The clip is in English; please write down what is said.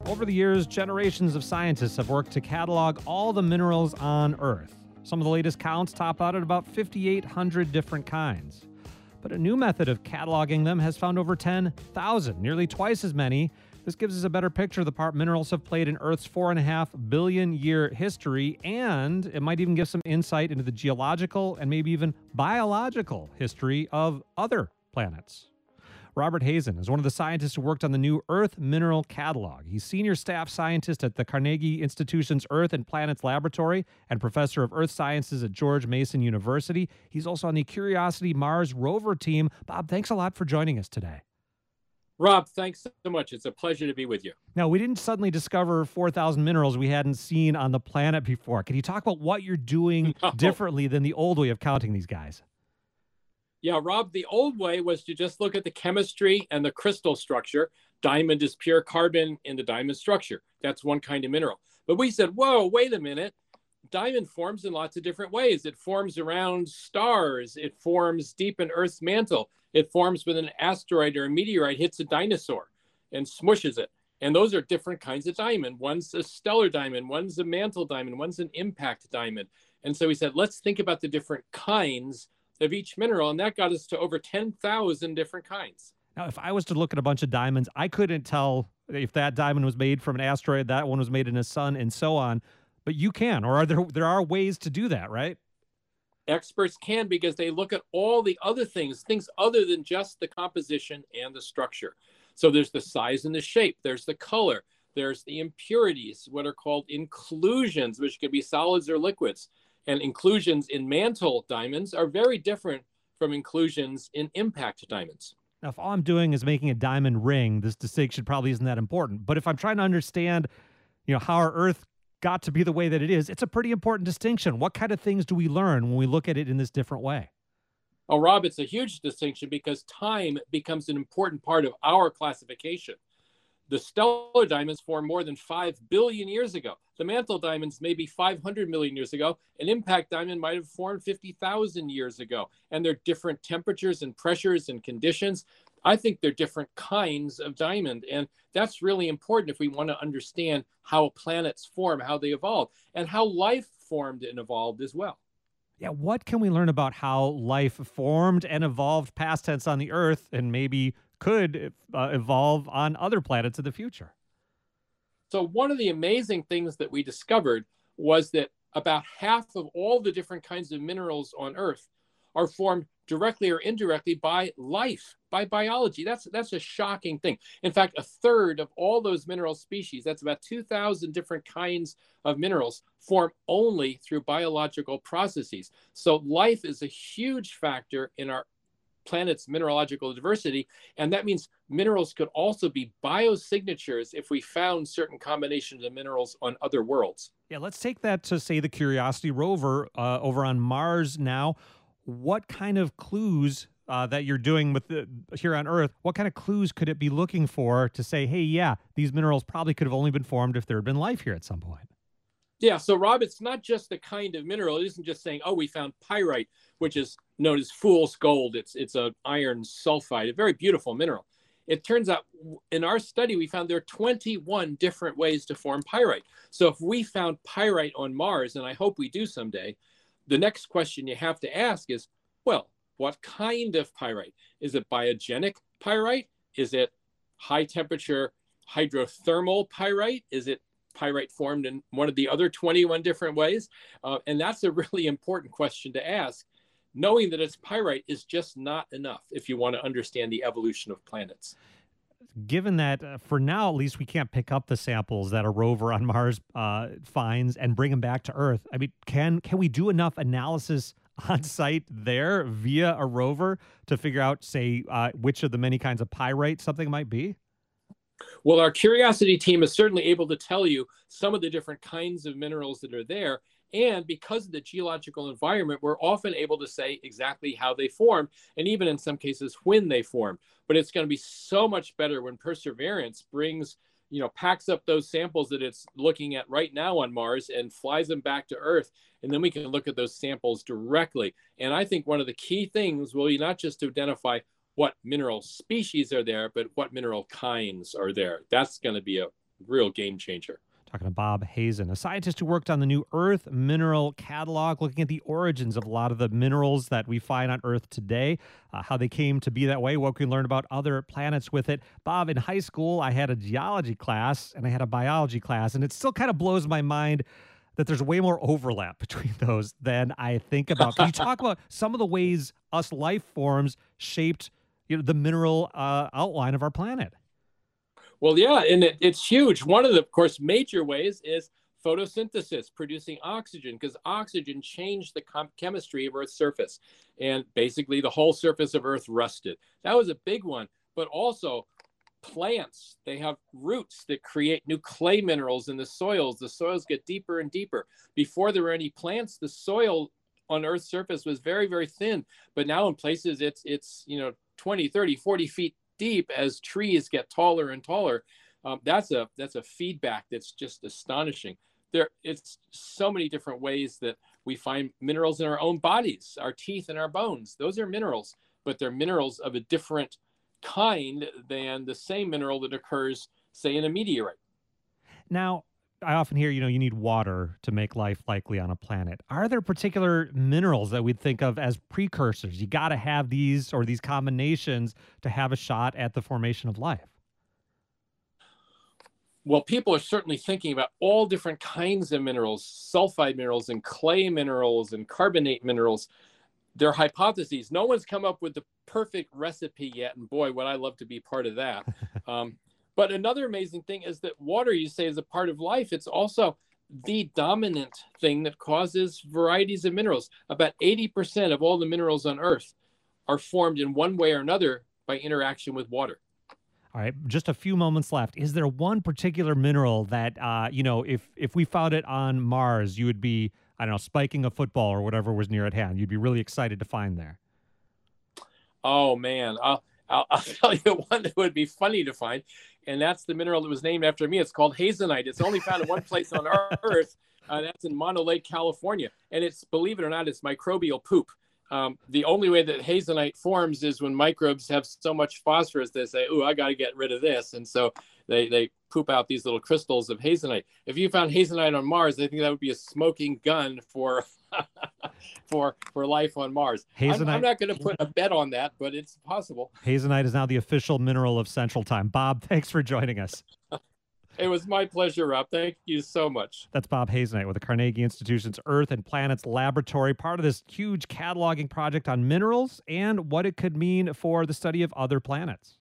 Over the years, generations of scientists have worked to catalog all the minerals on Earth. Some of the latest counts top out at about 5,800 different kinds. But a new method of cataloging them has found over 10,000, nearly twice as many. This gives us a better picture of the part minerals have played in Earth's 4.5 billion year history, and it might even give some insight into the geological and maybe even biological history of other planets. Robert Hazen is one of the scientists who worked on the new Earth Mineral Catalog. He's senior staff scientist at the Carnegie Institution's Earth and Planets Laboratory and professor of earth sciences at George Mason University. He's also on the Curiosity Mars rover team. Bob, thanks a lot for joining us today. Rob, thanks so much. It's a pleasure to be with you. Now, we didn't suddenly discover 4,000 minerals we hadn't seen on the planet before. Can you talk about what you're doing differently than the old way of counting these guys? Yeah, Rob, the old way was to just look at the chemistry and the crystal structure. Diamond is pure carbon in the diamond structure. That's one kind of mineral. But we said, whoa, wait a minute. Diamond forms in lots of different ways. It forms around stars. It forms deep in Earth's mantle. It forms when an asteroid or a meteorite hits a dinosaur and smushes it. And those are different kinds of diamond. One's a stellar diamond, one's a mantle diamond, one's an impact diamond. And so we said, let's think about the different kinds of each mineral, and that got us to over 10,000 different kinds. Now, if I was to look at a bunch of diamonds, I couldn't tell if that diamond was made from an asteroid, that one was made in a sun, and so on. But you can, or there are ways to do that, right? Experts can, because they look at all the other things other than just the composition and the structure. So there's the size and the shape, there's the color, there's the impurities, what are called inclusions, which can be solids or liquids. And inclusions in mantle diamonds are very different from inclusions in impact diamonds. Now, if all I'm doing is making a diamond ring, this distinction probably isn't that important. But if I'm trying to understand, how our Earth got to be the way that it is, it's a pretty important distinction. What kind of things do we learn when we look at it in this different way? Oh, Rob, it's a huge distinction because time becomes an important part of our classification. The stellar diamonds formed more than 5 billion years ago. The mantle diamonds maybe 500 million years ago. An impact diamond might have formed 50,000 years ago. And they're different temperatures and pressures and conditions. I think they're different kinds of diamond. And that's really important if we want to understand how planets form, how they evolve, and how life formed and evolved as well. Yeah, what can we learn about how life formed and evolved past tense on the Earth and maybe could evolve on other planets in the future? So one of the amazing things that we discovered was that about half of all the different kinds of minerals on Earth are formed directly or indirectly by life, by biology. That's a shocking thing. In fact, a third of all those mineral species, that's about 2,000 different kinds of minerals, form only through biological processes. So life is a huge factor in our planet's mineralogical diversity, and that means minerals could also be biosignatures if we found certain combinations of minerals on other worlds. Yeah, let's take that to, say, the Curiosity rover over on Mars now. What kind of clues that you're doing here on Earth, what kind of clues could it be looking for to say, hey, yeah, these minerals probably could have only been formed if there had been life here at some point? Yeah, so Rob, it's not just the kind of mineral. It isn't just saying, oh, we found pyrite, which is known as fool's gold. It's an iron sulfide, a very beautiful mineral. It turns out in our study, we found there are 21 different ways to form pyrite. So if we found pyrite on Mars, and I hope we do someday, the next question you have to ask is, well, what kind of pyrite? Is it biogenic pyrite? Is it high temperature hydrothermal pyrite? Is it pyrite formed in one of the other 21 different ways? And that's a really important question to ask. Knowing that it's pyrite is just not enough if you want to understand the evolution of planets. Given that, for now at least, we can't pick up the samples that a rover on Mars finds and bring them back to Earth, I mean, can we do enough analysis on site there via a rover to figure out, say, which of the many kinds of pyrite something might be? Well, our Curiosity team is certainly able to tell you some of the different kinds of minerals that are there. And because of the geological environment, we're often able to say exactly how they form, and even in some cases when they form. But it's going to be so much better when Perseverance brings, packs up those samples that it's looking at right now on Mars and flies them back to Earth. And then we can look at those samples directly. And I think one of the key things will be not just to identify what mineral species are there, but what mineral kinds are there. That's going to be a Real game changer. Talking to Bob Hazen, a scientist who worked on the new Earth Mineral Catalog, looking at the origins of a lot of the minerals that we find on Earth today, how they came to be that way, what we can learn about other planets with it. Bob, in high school, I had a geology class and I had a biology class, and it still kind of blows my mind that there's way more overlap between those than I think about. Can you talk about some of the ways us life forms shaped, the mineral outline of our planet? Well, yeah, and it's huge. One of the, of course, major ways is photosynthesis, producing oxygen, because oxygen changed the chemistry of Earth's surface. And basically, the whole surface of Earth rusted. That was a big one. But also, plants, they have roots that create new clay minerals in the soils. The soils get deeper and deeper. Before there were any plants, the soil on Earth's surface was very, very thin. But now in places, it's 20, 30, 40 feet deep as trees get taller and taller. That's a feedback that's just astonishing. It's so many different ways that we find minerals in our own bodies, our teeth and our bones. Those are minerals, but they're minerals of a different kind than the same mineral that occurs, say, in a meteorite. Now, I often hear, you need water to make life likely on a planet. Are there particular minerals that we'd think of as precursors? You got to have these or these combinations to have a shot at the formation of life. Well, people are certainly thinking about all different kinds of minerals, sulfide minerals and clay minerals and carbonate minerals. They're hypotheses. No one's come up with the perfect recipe yet. And boy, would I love to be part of that. But another amazing thing is that water, you say, is a part of life. It's also the dominant thing that causes varieties of minerals. About 80% of all the minerals on Earth are formed in one way or another by interaction with water. All right, just a few moments left. Is there one particular mineral that, if we found it on Mars, you would be, I don't know, spiking a football or whatever was near at hand? You'd be really excited to find there. Oh, man. I'll tell you one that would be funny to find, and that's the mineral that was named after me. It's called hazenite. It's only found in one place on Earth. That's in Mono Lake, California. And it's, believe it or not, it's microbial poop. The only way that hazenite forms is when microbes have so much phosphorus, they say, "Ooh, I got to get rid of this." And so they poop out these little crystals of hazenite. If you found hazenite on Mars, I think that would be a smoking gun for for life on Mars. I'm not going to put a bet on that, but it's possible. Hazenite is now the official mineral of Central Time. Bob, thanks for joining us. It was my pleasure, Rob. Thank you so much. That's Bob Hazenite with the Carnegie Institution's Earth and Planets Laboratory, part of this huge cataloging project on minerals and what it could mean for the study of other planets.